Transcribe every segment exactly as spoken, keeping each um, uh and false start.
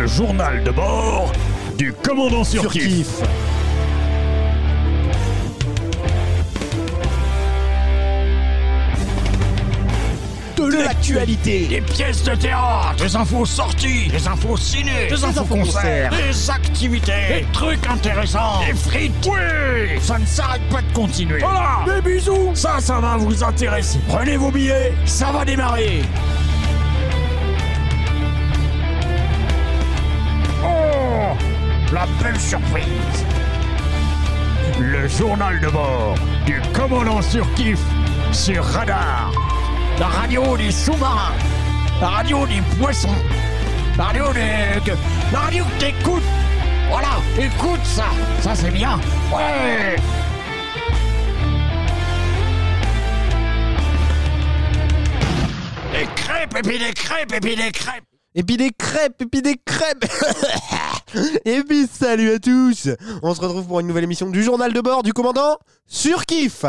Le journal de bord du commandant Surkiff. Surkiff. De, de l'actualité, des pièces de théâtre, des infos sorties, des infos ciné, des, des infos concerts, des activités, des trucs intéressants, des frites. Oui, ça ne s'arrête pas de continuer. Voilà, des bisous. Ça, ça va vous intéresser. Prenez vos billets, ça va démarrer. Oh, la belle surprise. Le journal de bord du commandant Surkiff sur Radar. La radio des sous-marins, la radio des poissons, la radio des... La radio que t'écoutes. Voilà, écoute ça, ça c'est bien. Ouais. Des crêpes, et puis des crêpes, et puis des crêpes. Et puis des crêpes, et puis des crêpes. Et puis salut à tous. On se retrouve pour une nouvelle émission du journal de bord du commandant Surkiff.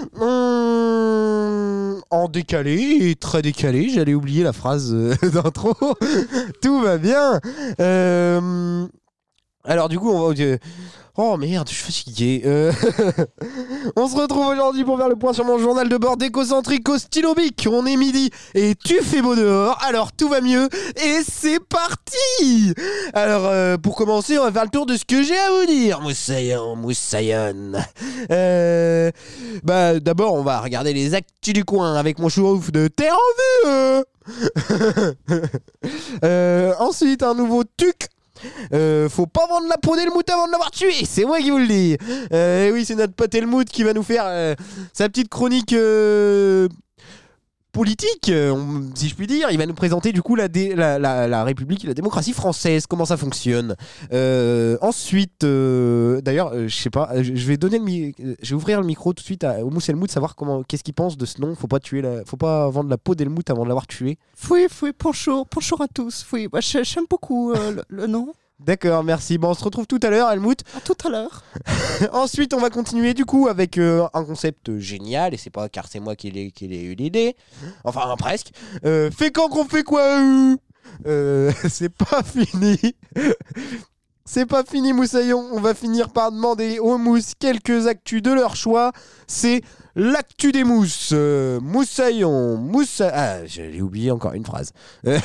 Hum, en décalé, très décalé, j'allais oublier la phrase euh, d'intro. Tout va bien. Euh, alors du coup, on va... Euh, oh merde, je suis fatigué. Euh... On se retrouve aujourd'hui pour faire le point sur mon journal de bord écocentrique au stylo bic. On est midi et tu fais beau dehors, alors tout va mieux et c'est parti. Alors euh, pour commencer, on va faire le tour de ce que j'ai à vous dire. Moussaillon, Moussaillon. Euh... Bah d'abord, on va regarder les actus du coin avec mon chourouf de Terre en vue. Euh... euh, ensuite, un nouveau tuc. Euh, faut pas vendre la peau d'Helmut avant de l'avoir tué, c'est moi qui vous le dis. Euh, oui, c'est notre pote Helmut qui va nous faire euh, sa petite chronique euh, politique, euh, si je puis dire. Il va nous présenter du coup la, dé- la, la, la République et la démocratie française, comment ça fonctionne. Euh, ensuite, euh, d'ailleurs, euh, je sais pas, je vais donner le mi- je vais ouvrir le micro tout de suite à Mousse Helmut, savoir comment, qu'est-ce qu'il pense de ce nom. Faut pas tuer, la, faut pas vendre la peau d'Helmut avant de l'avoir tué. Oui, oui, bonjour, bonjour à tous. Oui, bah, j'aime beaucoup euh, le, le nom. D'accord, merci. Bon, on se retrouve tout à l'heure, Helmut. À tout à l'heure. Ensuite, on va continuer du coup avec euh, un concept génial, et c'est pas car c'est moi qui l'ai, qui l'ai eu l'idée. Enfin, presque. Euh, fait quand qu'on fait quoi euh, euh, C'est pas fini. C'est pas fini, Moussaillon. On va finir par demander aux mousses quelques actus de leur choix. C'est l'actu des mousses. Euh, Moussaillon, Moussa... Ah, j'ai oublié encore une phrase.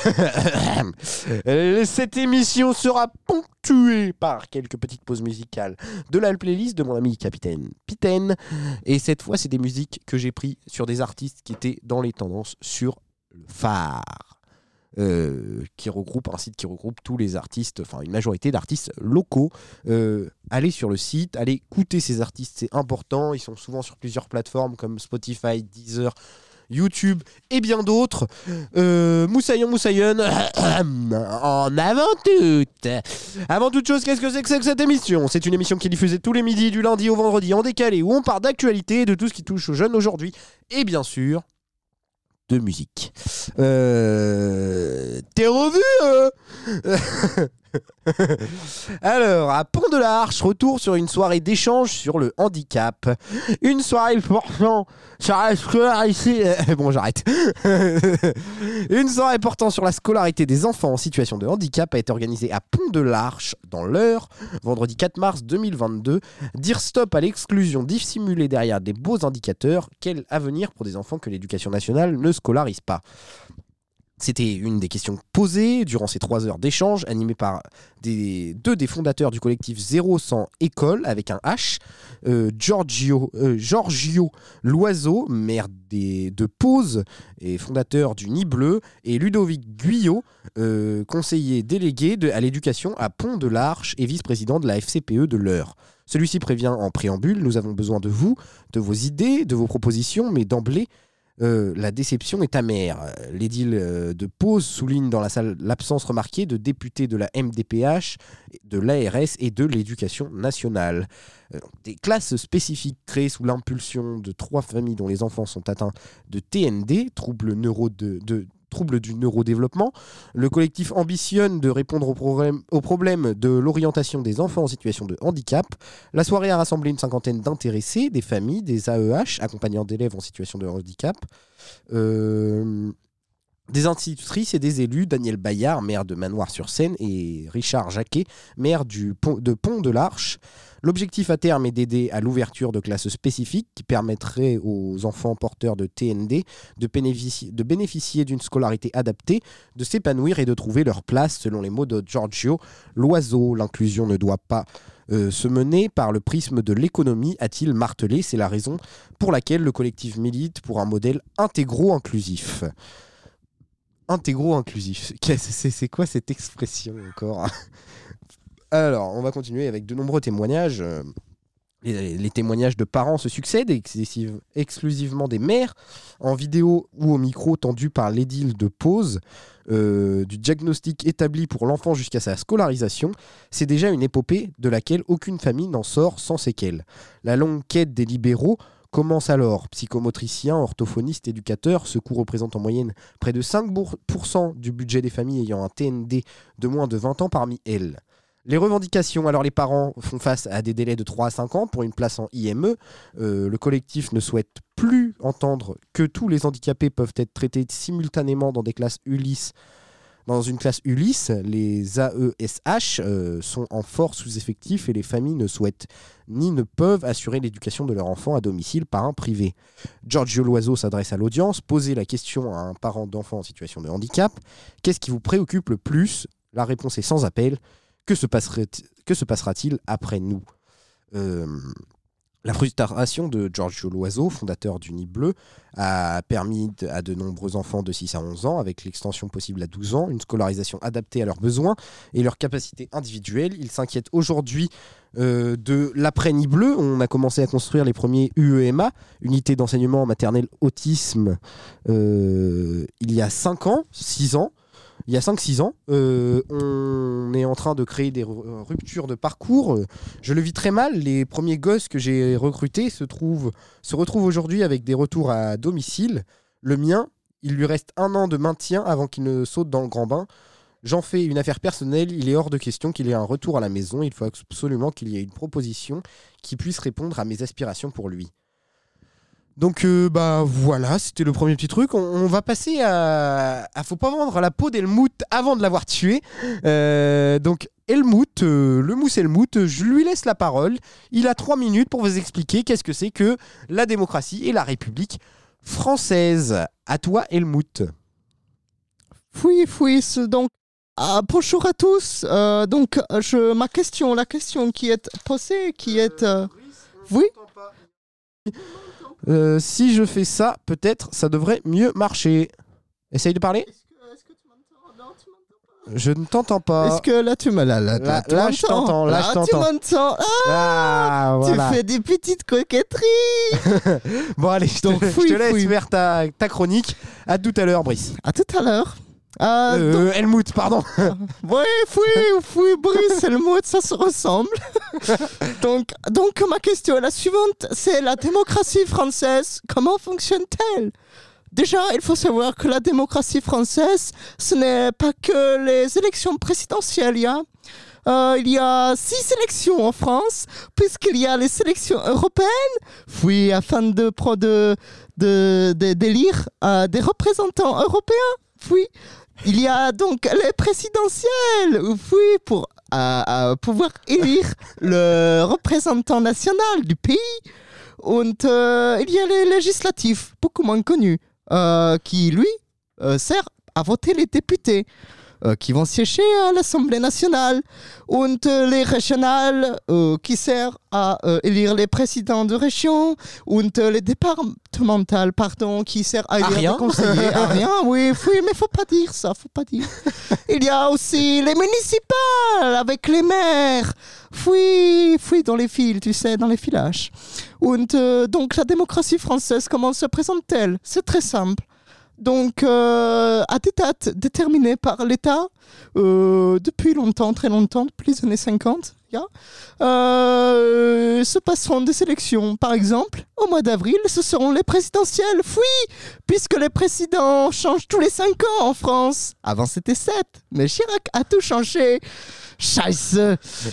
Euh, cette émission sera ponctuée par quelques petites pauses musicales de la playlist de mon ami Capitaine Pitaine. Et cette fois, c'est des musiques que j'ai pris sur des artistes qui étaient dans les tendances sur le phare. Euh, qui regroupe un site qui regroupe tous les artistes, enfin une majorité d'artistes locaux. Euh, allez sur le site, allez écouter ces artistes, c'est important. Ils sont souvent sur plusieurs plateformes comme Spotify, Deezer, YouTube et bien d'autres. Euh, Moussaillon, Moussaillon, en avant toute. Avant toute chose, qu'est-ce que c'est que, c'est que cette émission ? C'est une émission qui est diffusée tous les midis, du lundi au vendredi, en décalé, où on parle d'actualité, de tout ce qui touche aux jeunes aujourd'hui, et bien sûr de musique. Euh... T'es revu euh Alors, à Pont de l'Arche, retour sur une soirée d'échange sur le handicap. Une soirée portant sur la scolarité... Bon, j'arrête. Une soirée portant sur la scolarité des enfants en situation de handicap a été organisée à Pont de l'Arche, dans l'Eure, vendredi quatre mars deux mille vingt-deux. Dire stop à l'exclusion dissimulée derrière des beaux indicateurs. Quel avenir pour des enfants que l'éducation nationale ne scolarise pas ? C'était une des questions posées durant ces trois heures d'échange, animées par des, deux des fondateurs du collectif zéro cent École, avec un H, euh, Giorgio, euh, Giorgio Loiseau, maire des, de Pose et fondateur du Nid Bleu, et Ludovic Guyot, euh, conseiller délégué de, à l'éducation à Pont de l'Arche et vice-président de la F C P E de l'Eure. Celui-ci prévient en préambule: nous avons besoin de vous, de vos idées, de vos propositions, mais d'emblée, Euh, la déception est amère. L'édile euh, de Pose souligne dans la salle l'absence remarquée de députés de la M D P H, de l'A R S et de l'Éducation nationale. Euh, des classes spécifiques créées sous l'impulsion de trois familles dont les enfants sont atteints de T N D, troubles neuro de, de troubles du neurodéveloppement. Le collectif ambitionne de répondre au problème, au problème de l'orientation des enfants en situation de handicap. La soirée a rassemblé une cinquantaine d'intéressés, des familles, des A E H, accompagnants d'élèves en situation de handicap. Euh... Des institutrices et des élus, Daniel Bayard, maire de Manoir-sur-Seine, et Richard Jacquet, maire du pont, de Pont-de-l'Arche. L'objectif à terme est d'aider à l'ouverture de classes spécifiques qui permettraient aux enfants porteurs de T N D de bénéficier, de bénéficier d'une scolarité adaptée, de s'épanouir et de trouver leur place, selon les mots de Giorgio Loiseau. L'inclusion ne doit pas euh, se mener par le prisme de l'économie, a-t-il martelé. C'est la raison pour laquelle le collectif milite pour un modèle intégro-inclusif. Intégro-inclusif. C'est, c'est quoi cette expression encore ? Alors, on va continuer avec de nombreux témoignages. Les, les témoignages de parents se succèdent, excessive, exclusivement des mères, en vidéo ou au micro tendu par l'édile de Pose, euh, du diagnostic établi pour l'enfant jusqu'à sa scolarisation. C'est déjà une épopée de laquelle aucune famille n'en sort sans séquelles. La longue quête des libéraux commence alors. Psychomotriciens, orthophonistes, éducateurs, ce coût représente en moyenne près de cinq pour cent du budget des familles ayant un T N D de moins de vingt ans parmi elles. Les revendications, alors les parents font face à des délais de trois à cinq ans pour une place en I M E. Euh, le collectif ne souhaite plus entendre que tous les handicapés peuvent être traités simultanément dans des classes Ulysse. Dans une classe Ulysse, les A E S H euh, sont en fort sous-effectif et les familles ne souhaitent ni ne peuvent assurer l'éducation de leur enfant à domicile par un privé. Giorgio Loiseau s'adresse à l'audience, posez la question à un parent d'enfant en situation de handicap. Qu'est-ce qui vous préoccupe le plus ? La réponse est sans appel. Que se, que se passera-t-il après nous ? euh, La frustration de Giorgio Loiseau, fondateur du Nid Bleu, a permis à de nombreux enfants de six à onze ans, avec l'extension possible à douze ans, une scolarisation adaptée à leurs besoins et leurs capacités individuelles. Il s'inquiète aujourd'hui euh, de l'après-Nid Bleu. On a commencé à construire les premiers U E M A, unités d'enseignement maternel autisme, euh, il y a cinq ans, six ans. Il y a cinq six ans, euh, on est en train de créer des ruptures de parcours. Je le vis très mal. Les premiers gosses que j'ai recrutés se, trouvent, se retrouvent aujourd'hui avec des retours à domicile. Le mien, il lui reste un an de maintien avant qu'il ne saute dans le grand bain. J'en fais une affaire personnelle. Il est hors de question qu'il ait un retour à la maison. Il faut absolument qu'il y ait une proposition qui puisse répondre à mes aspirations pour lui. Donc euh, bah voilà, c'était le premier petit truc. On, on va passer à, à faut pas vendre la peau d'Helmut avant de l'avoir tué. Euh, donc Helmut, euh, le mousse Helmut, je lui laisse la parole. Il a trois minutes pour vous expliquer qu'est-ce que c'est que la démocratie et la République française. À toi Helmut. Oui, oui, donc ah, bonjour à tous. Euh, donc je, ma question, la question qui est posée, qui est euh, oui. Euh, si je fais ça, peut-être ça devrait mieux marcher. Essaye de parler. Est-ce que, est-ce que tu m'entends ? Non, tu m'entends pas. Je ne t'entends pas. Est-ce que là tu m'as là, là, là, tu là je t'entends. Là, là je t'entends. tu m'entends. Ah, Ah, voilà. Tu fais des petites coquetteries. Bon allez, je te, Donc, je fouille, te laisse fouille. faire ta, ta chronique. À tout à l'heure, Brice. À tout à l'heure. Euh, Euh, donc- Helmut, pardon. Oui, oui, oui, Brice et le mot, ça se ressemble. donc, donc, ma question est la suivante, c'est la démocratie française, comment fonctionne-t-elle ? Déjà, il faut savoir que la démocratie française, ce n'est pas que les élections présidentielles, il y a, euh, il y a six élections en France, puisqu'il y a les élections européennes, oui, afin de, pro- de, de, de, d'élire euh, des représentants européens, oui. Il y a donc les présidentielles, oui, pour euh, euh, pouvoir élire le représentant national du pays. Und euh, il y a les législatifs, beaucoup moins connus, euh, qui, lui, euh, sert à voter les députés euh, qui vont siéger à l'Assemblée nationale. Und euh, les régionales, euh, qui servent à euh, élire les présidents de région. Und euh, les départementales, pardon, qui servent à élire rien. les conseillers. À rien, oui, oui, mais faut pas dire ça, faut pas dire. Il y a aussi les municipales avec les maires. Oui, oui, dans les fils, tu sais, dans les filages. Und, euh, donc la démocratie française, comment se présente-t-elle ? C'est très simple. Donc, euh, à des dates déterminées par l'État, euh, depuis longtemps, très longtemps, depuis les années cinquante, yeah, euh, se passeront des élections. Par exemple, au mois d'avril, ce seront les présidentielles. Oui, puisque les présidents changent tous les cinq ans en France. Avant, c'était sept, mais Chirac a tout changé. Scheiße.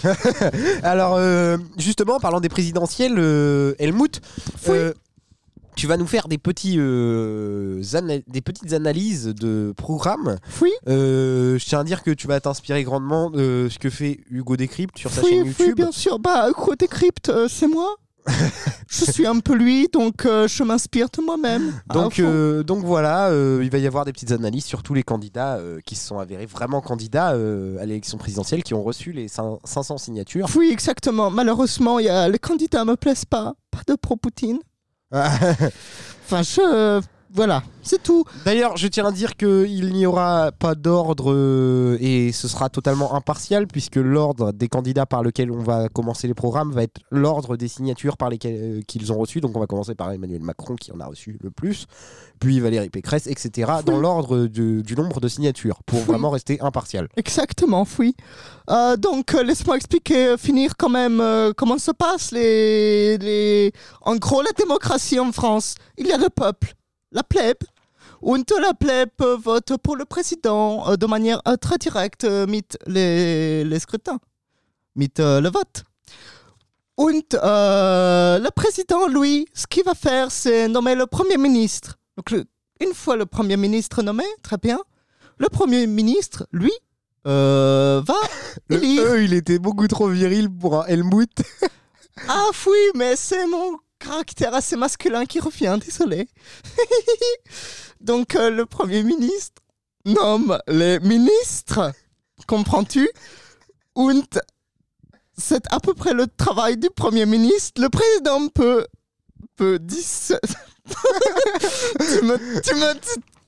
Alors, euh, justement, en parlant des présidentielles, euh, Helmut, Oui. euh, Tu vas nous faire des, petits, euh, ana- des petites analyses de programmes. Oui. Euh, je tiens à dire que tu vas t'inspirer grandement de ce que fait Hugo Décrypte sur sa oui, chaîne oui, YouTube. bien sûr. Bah, Hugo Décrypte, euh, c'est moi. Je suis un peu lui, donc euh, je m'inspire de moi-même. Donc, euh, donc voilà, euh, il va y avoir des petites analyses sur tous les candidats euh, qui se sont avérés vraiment candidats euh, à l'élection présidentielle, qui ont reçu les cinq cents signatures. Oui, exactement. Malheureusement, y a... les candidats ne me plaisent pas. Pas de pro-Poutine. Enfin, je... Voilà, c'est tout. D'ailleurs, je tiens à dire qu'il n'y aura pas d'ordre euh, et ce sera totalement impartial, puisque l'ordre des candidats par lequel on va commencer les programmes va être l'ordre des signatures par lesquelles euh, qu'ils ont reçues. Donc on va commencer par Emmanuel Macron qui en a reçu le plus, puis Valérie Pécresse, et cetera. Dans l'ordre du, du nombre de signatures, pour oui. vraiment rester impartial. Exactement, oui. Euh, donc euh, laisse-moi expliquer, euh, finir quand même euh, comment se passe les, les... En gros, la démocratie en France. Il y a le peuple. La plèbe, und la plèbe vote pour le président euh, de manière euh, très directe, euh, mit les, les scrutins, mit euh, le vote. Und euh, le président, lui, ce qu'il va faire, c'est nommer le premier ministre. Donc, le, une fois le premier ministre nommé, très bien, le premier ministre, lui, euh, va élire. Le E, il était beaucoup trop viril pour un Helmut. Ah oui, mais c'est mon caractère assez masculin qui revient, désolé. Donc euh, le Premier ministre nomme les ministres, comprends-tu? Und c'est à peu près le travail du Premier ministre. Le président peut... peut dire... tu me... Tu me...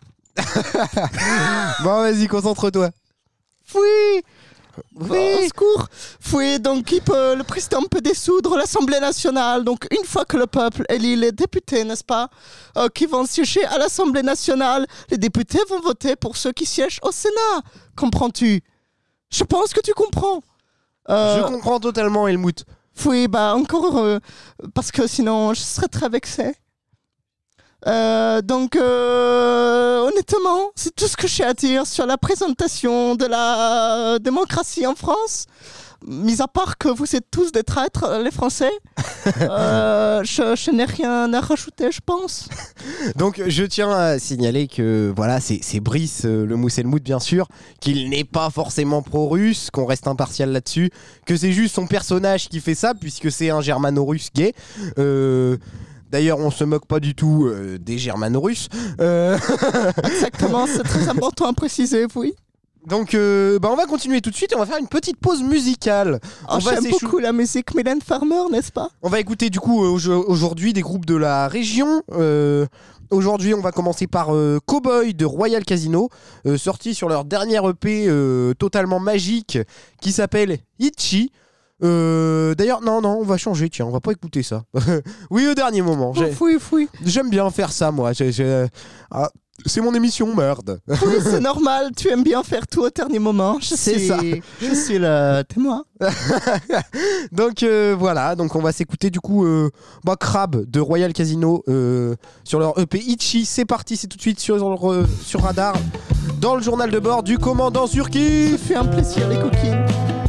Bon, vas-y, concentre-toi. Oui. Oui, au secours. Oui, donc il peut, le président peut dissoudre l'Assemblée nationale. Donc une fois que le peuple élit les députés, n'est-ce pas, euh, qui vont siéger à l'Assemblée nationale, les députés vont voter pour ceux qui siègent au Sénat. Comprends-tu? Je pense que tu comprends. Euh, je comprends totalement, Helmut. Oui, bah encore heureux, parce que sinon je serais très vexé. Euh, donc, euh, honnêtement, c'est tout ce que j'ai à dire sur la présentation de la euh, démocratie en France. Mis à part que vous êtes tous des traîtres, les Français, euh, je, je n'ai rien à rajouter, je pense. Donc, je tiens à signaler que voilà, c'est, c'est Brice, euh, le Mousselmout, bien sûr, qu'il n'est pas forcément pro-russe, qu'on reste impartial là-dessus, que c'est juste son personnage qui fait ça, puisque c'est un germano-russe gay. Euh... D'ailleurs, on se moque pas du tout euh, des germano-russes. Euh... Exactement, c'est très important à préciser, oui. Donc, euh, bah on va continuer tout de suite et on va faire une petite pause musicale. Oh, on j'aime va beaucoup la musique Mylène Farmer, n'est-ce pas? On va écouter du coup euh, aujourd'hui des groupes de la région. Euh, aujourd'hui, on va commencer par euh, Cowboy de Royal Casino, euh, sorti sur leur dernière E P euh, totalement magique qui s'appelle Itchy. Euh, d'ailleurs, non, non, on va changer, tiens, on va pas écouter ça. Oui, au dernier moment. Oh, fouille, fouille. J'aime bien faire ça, moi. J'ai, j'ai... Ah, c'est mon émission, merde. Oui, c'est normal, tu aimes bien faire tout au dernier moment. Je c'est suis... ça. Je suis le témoin. Donc euh, voilà, donc on va s'écouter du coup euh, bah, Crab de Royal Casino euh, sur leur E P Itchy. C'est parti, c'est tout de suite sur, euh, sur Radar, dans le journal de bord du commandant Surkiff. Ça fait un plaisir, les coquines.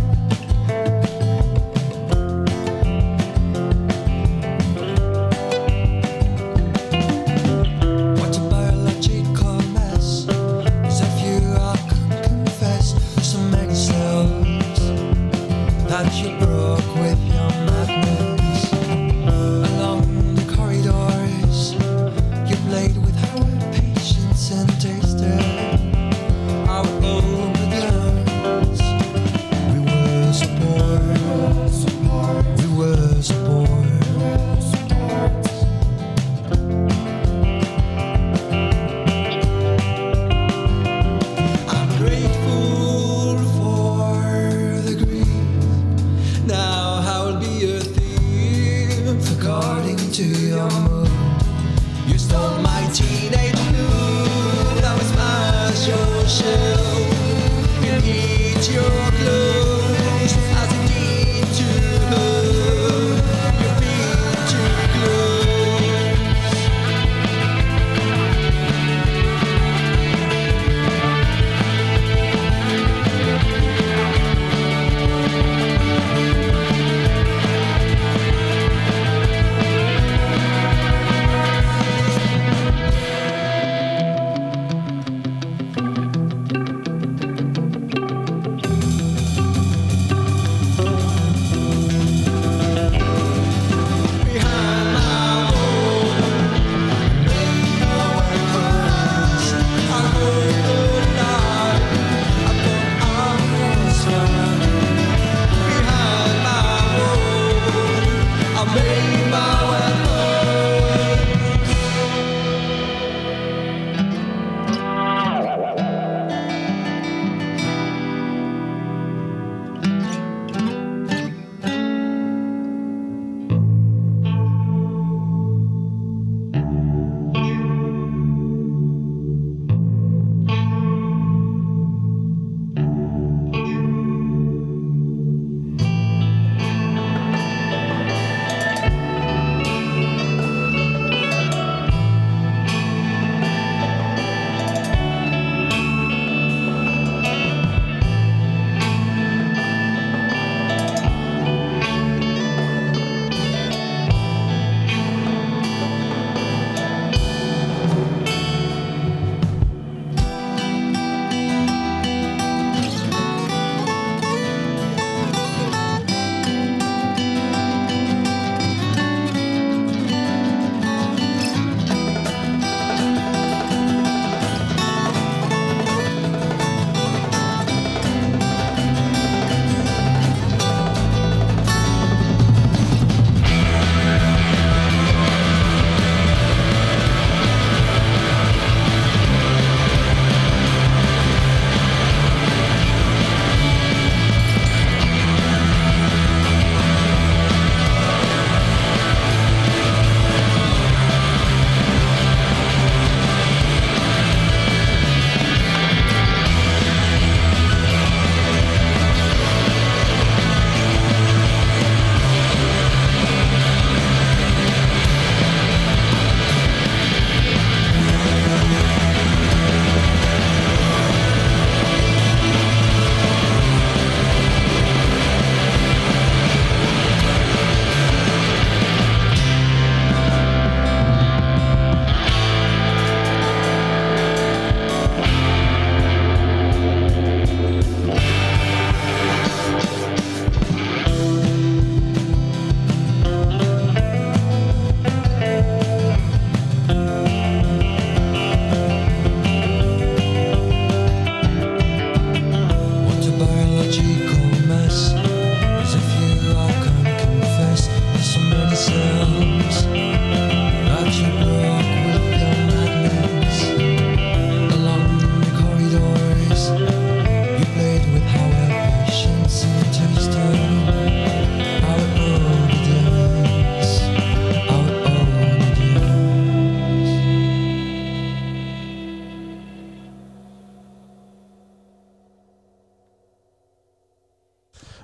You broke with your madness. Along the corridors you played with our patience and tasted our obedience. We were support, we were support. I'm grateful for the grief. Now I'll be a thief according to your mood. You stole my teenage mood. I'm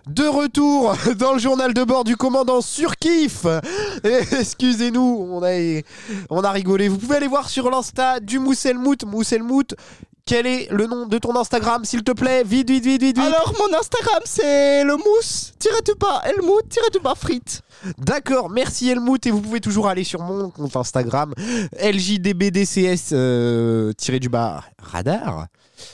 De retour dans le journal de bord du commandant Surkiff. Et excusez-nous, on a, on a rigolé. Vous pouvez aller voir sur l'Insta du Mousselmout. Mousselmout, quel est le nom de ton Instagram, s'il te plaît? Vite, vite, vite, vite, vite. Alors, mon Instagram, c'est le mousse, tiré du bas, Helmut, tiré du bas, frites. D'accord, merci Helmut. Et vous pouvez toujours aller sur mon compte Instagram, L J D B D C S, euh, tiré du bas, radar.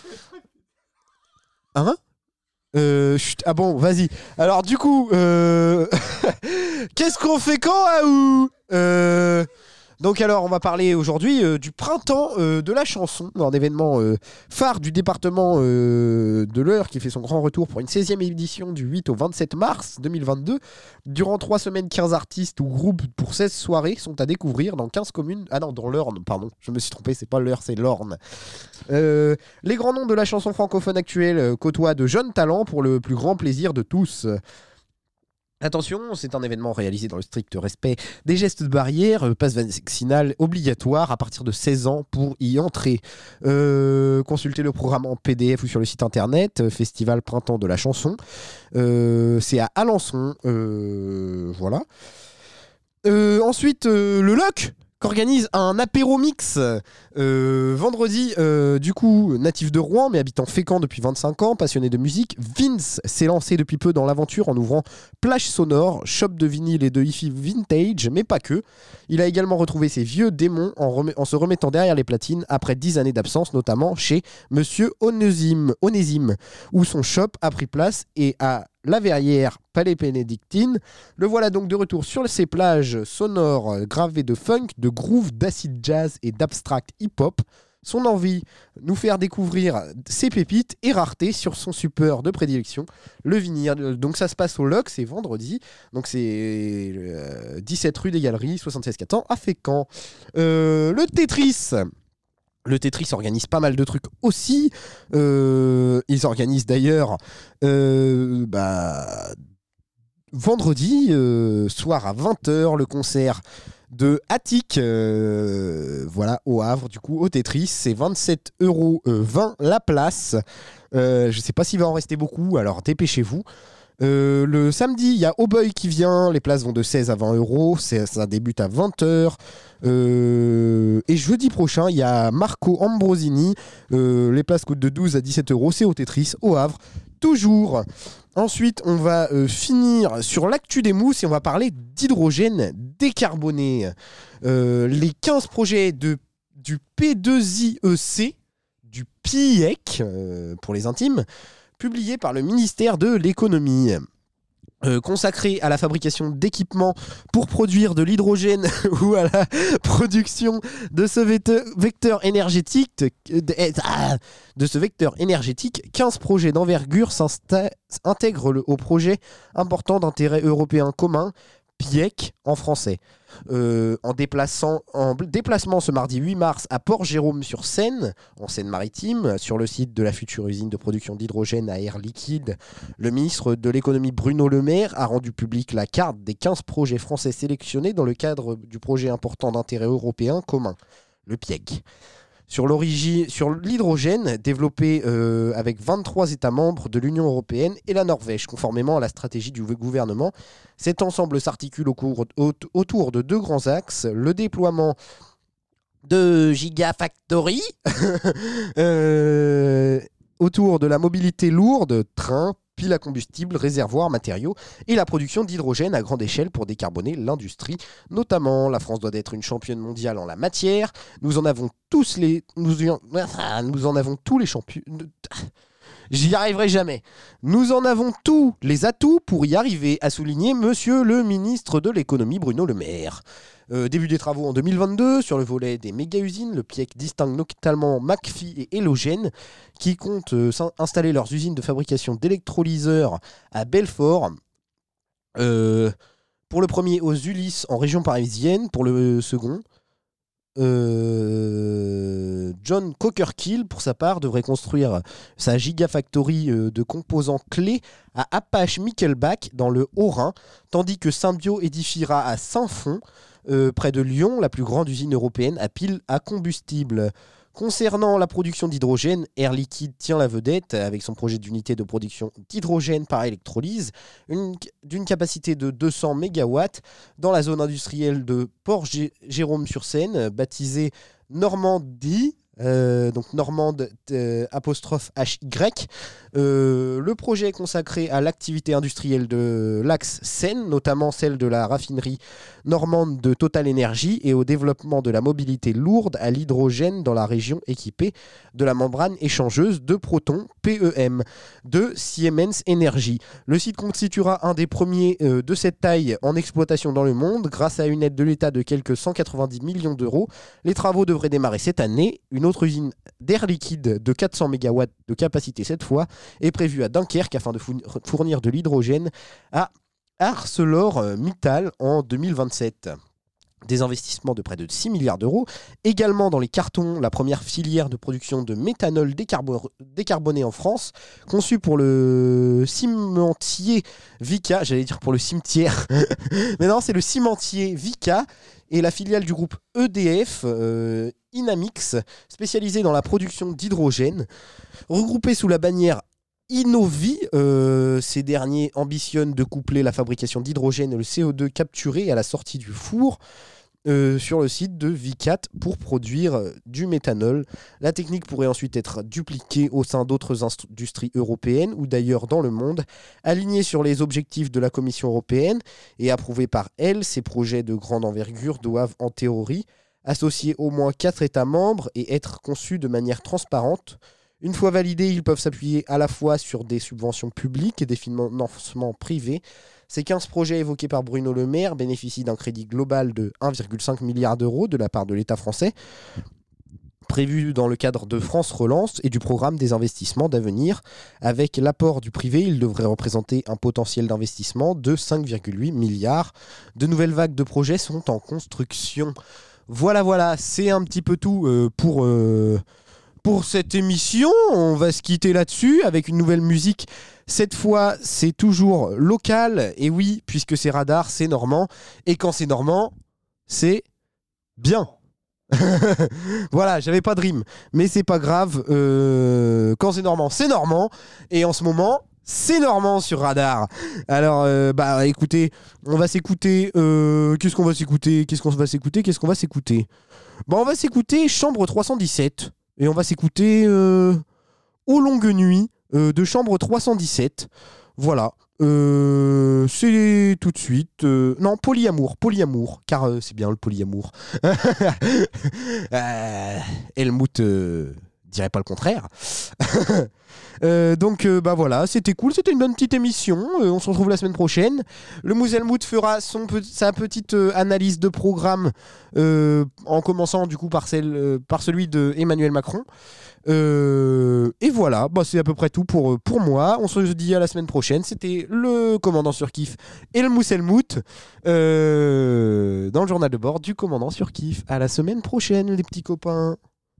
Hein? Euh, chut, ah bon, vas-y. Alors du coup, euh... qu'est-ce qu'on fait quand, Aou? euh... Donc alors, on va parler aujourd'hui euh, du printemps euh, de la chanson, un événement euh, phare du département euh, de l'Eure qui fait son grand retour pour une seizième édition du huit au vingt-sept mars deux mille vingt-deux. Durant trois semaines, quinze artistes ou groupes pour seize soirées sont à découvrir dans quinze communes. Ah non, dans l'Orne, pardon, je me suis trompé, c'est pas l'Eure, c'est l'Orne. Euh, les grands noms de la chanson francophone actuelle euh, côtoient de jeunes talents pour le plus grand plaisir de tous. Attention, c'est un événement réalisé dans le strict respect des gestes de barrière, euh, passe vaccinal obligatoire à partir de seize ans pour y entrer. Euh, consultez le programme en P D F ou sur le site internet, euh, Festival Printemps de la chanson. Euh, c'est à Alençon, euh, voilà. Euh, ensuite, euh, le L O C qu'organise un apéro mix euh, vendredi, euh, du coup, natif de Rouen, mais habitant Fécamp depuis vingt-cinq ans, passionné de musique. Vince s'est lancé depuis peu dans l'aventure en ouvrant Plage Sonore, shop de vinyle et de hi-fi vintage, mais pas que. Il a également retrouvé ses vieux démons en, rem- en se remettant derrière les platines après dix années d'absence, notamment chez Monsieur Onésime, Onésime, où son shop a pris place et à La Verrière, Palais Bénédictine. Le voilà donc de retour sur ces plages sonores gravées de funk, de groove, d'acid jazz et d'abstract hip-hop. Son envie, nous faire découvrir ses pépites et raretés sur son support de prédilection, le vinyle. Donc ça se passe au L O C, c'est vendredi. Donc c'est euh, dix-sept rue des Galeries, soixante-seize quatre cents à Fécamp. Euh, le Tetris. Le Tetris organise pas mal de trucs aussi. Euh, ils organisent d'ailleurs euh, bah, vendredi euh, soir à vingt heures le concert de Attic, euh, voilà, au Havre, du coup, au Tetris. C'est vingt-sept euros vingt la place. Euh, je sais pas s'il va en rester beaucoup, alors dépêchez-vous. Euh, le samedi, il y a Oh Boy qui vient. Les places vont de seize à vingt euros. C'est, ça débute à vingt heures. Euh, et jeudi prochain, il y a Marco Ambrosini. Euh, les places coûtent de douze à dix-sept euros. C'est au Tetris, au Havre, toujours. Ensuite, on va euh, finir sur l'actu des mousses et on va parler d'hydrogène décarboné. Euh, les quinze projets de, du P deux I E C, du P I E C euh, pour les intimes, publié par le ministère de l'économie. Euh, consacré à la fabrication d'équipements pour produire de l'hydrogène ou à la production de ce vecteur, vecteur énergétique de, de ce vecteur énergétique, quinze projets d'envergure s'intègrent au projet important d'intérêt européen commun, P I E C en français. Euh, en, déplaçant, en déplacement ce mardi huit mars à Port-Jérôme-sur-Seine, en Seine-Maritime, sur le site de la future usine de production d'hydrogène à air liquide, le ministre de l'économie Bruno Le Maire a rendu publique la carte des quinze projets français sélectionnés dans le cadre du projet important d'intérêt européen commun, le P I E C. Sur, sur l'hydrogène, développé euh, avec vingt-trois États membres de l'Union européenne et la Norvège, conformément à la stratégie du gouvernement. Cet ensemble s'articule au cours, au, autour de deux grands axes. Le déploiement de Gigafactory, euh, autour de la mobilité lourde, train, piles à combustible, réservoirs, matériaux, et la production d'hydrogène à grande échelle pour décarboner l'industrie. Notamment, la France doit être une championne mondiale en la matière. Nous en avons tous les... Nous, nous en avons tous les champions... J'y arriverai jamais. Nous en avons tous les atouts pour y arriver, a souligné Monsieur le ministre de l'économie Bruno Le Maire. Euh, début des travaux en deux mille vingt-deux, sur le volet des méga-usines, le P I E C distingue notamment McPhy et Elogen, qui comptent euh, installer leurs usines de fabrication d'électrolyseurs à Belfort. Euh, pour le premier, aux Ulysses, en région parisienne. Pour le second, Euh, John Cockerkill, pour sa part, devrait construire sa gigafactory euh, de composants clés à Apache-Michelbach dans le Haut-Rhin, tandis que Symbio édifiera à Saint-Fond, euh, près de Lyon, la plus grande usine européenne à piles à combustible. Concernant la production d'hydrogène, Air Liquide tient la vedette avec son projet d'unité de production d'hydrogène par électrolyse une, d'une capacité de deux cents mégawatts dans la zone industrielle de Port-Jérôme-sur-Seine, baptisée Normandie. Euh, donc Normande euh, apostrophe H Y. Euh, le projet est consacré à l'activité industrielle de l'axe Seine, notamment celle de la raffinerie normande de Total Energy, et au développement de la mobilité lourde à l'hydrogène dans la région équipée de la membrane échangeuse de protons P E M de Siemens Energy. Le site constituera un des premiers euh, de cette taille en exploitation dans le monde grâce à une aide de l'État de quelques cent quatre-vingt-dix millions d'euros. Les travaux devraient démarrer cette année. Une autre usine d'Air Liquide de quatre cents mégawatts de capacité cette fois est prévue à Dunkerque afin de fournir de l'hydrogène à ArcelorMittal en deux mille vingt-sept. Des investissements de près de six milliards d'euros. Également dans les cartons, la première filière de production de méthanol décarbo- décarboné en France, conçue pour le cimentier Vicat, j'allais dire pour le cimetière, mais non, c'est le cimentier Vicat, et la filiale du groupe E D F, euh, Inamix, spécialisée dans la production d'hydrogène. Regroupée sous la bannière Innovi, euh, ces derniers ambitionnent de coupler la fabrication d'hydrogène et le C O deux capturé à la sortie du four euh, sur le site de Vicat pour produire euh, du méthanol. La technique pourrait ensuite être dupliquée au sein d'autres industries européennes ou d'ailleurs dans le monde. Alignée sur les objectifs de la Commission européenne et approuvée par elle, ces projets de grande envergure doivent en théorie associer au moins quatre États membres et être conçus de manière transparente. Une fois validés, ils peuvent s'appuyer à la fois sur des subventions publiques et des financements privés. Ces quinze projets évoqués par Bruno Le Maire bénéficient d'un crédit global de un virgule cinq milliard d'euros de la part de l'État français, prévu dans le cadre de France Relance et du programme des investissements d'avenir. Avec l'apport du privé, il devrait représenter un potentiel d'investissement de cinq virgule huit milliards. De nouvelles vagues de projets sont en construction. Voilà, voilà, c'est un petit peu tout euh, pour... Euh Pour cette émission, on va se quitter là-dessus avec une nouvelle musique. Cette fois, c'est toujours local. Et oui, puisque c'est Radar, c'est normand. Et quand c'est normand, c'est bien. Voilà, j'avais pas de rime. Mais c'est pas grave. Euh, quand c'est normand, c'est normand. Et en ce moment, c'est normand sur Radar. Alors, euh, bah écoutez, on va s'écouter. Euh, qu'est-ce qu'on va s'écouter Qu'est-ce qu'on va s'écouter Qu'est-ce qu'on va s'écouter Bah, on va s'écouter Chambre trois cent dix-sept. Et on va s'écouter euh, Aux longues nuits euh, de Chambre trois cent dix-sept. Voilà. Euh, c'est tout de suite. Euh, non, polyamour. Polyamour. Car euh, c'est bien le polyamour. euh, Helmut euh, dirait pas le contraire. Euh, donc euh, bah voilà, c'était cool, c'était une bonne petite émission. Euh, on se retrouve la semaine prochaine. Le Mouselmout fera son pe- sa petite euh, analyse de programme euh, en commençant du coup par, celle, euh, par celui de Emmanuel Macron. Euh, et voilà, bah, c'est à peu près tout pour, pour moi. On se dit à la semaine prochaine. C'était le commandant Surkiff et le Mouselmout euh, dans le journal de bord du commandant Surkiff. À la semaine prochaine, les petits copains.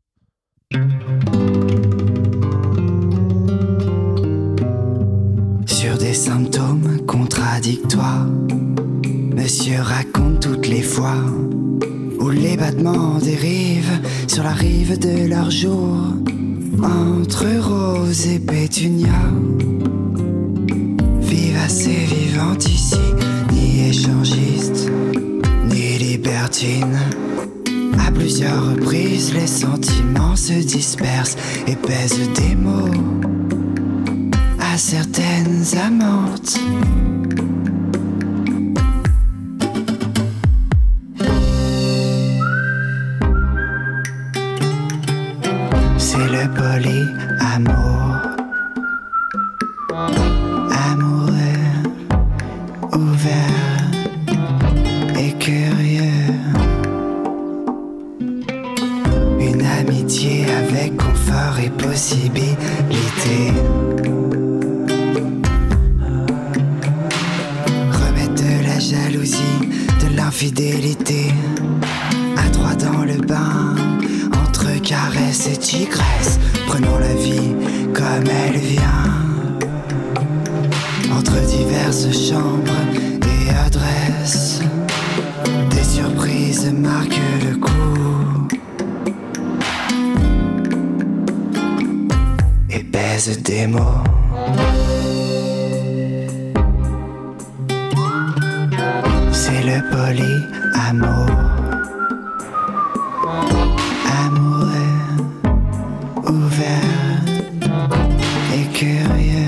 Sur des symptômes contradictoires, monsieur raconte toutes les fois où les battements dérivent sur la rive de leur jour, entre rose et pétunia. Vivace et vivante ici, ni échangiste, ni libertine. À plusieurs reprises, les sentiments se dispersent et pèsent des mots à certaines amantes. C'est le polyamour, amoureux, ouvert et curieux. Une amitié avec confort et possibilité. Jalousie, de l'infidélité, à trois dans le bain, entre caresses et tigresses, prenons la vie comme elle vient, entre diverses chambres et adresses, des surprises marquent le coup. pèse des mots. C'est le polyamour. Amoureux, ouvert et curieux.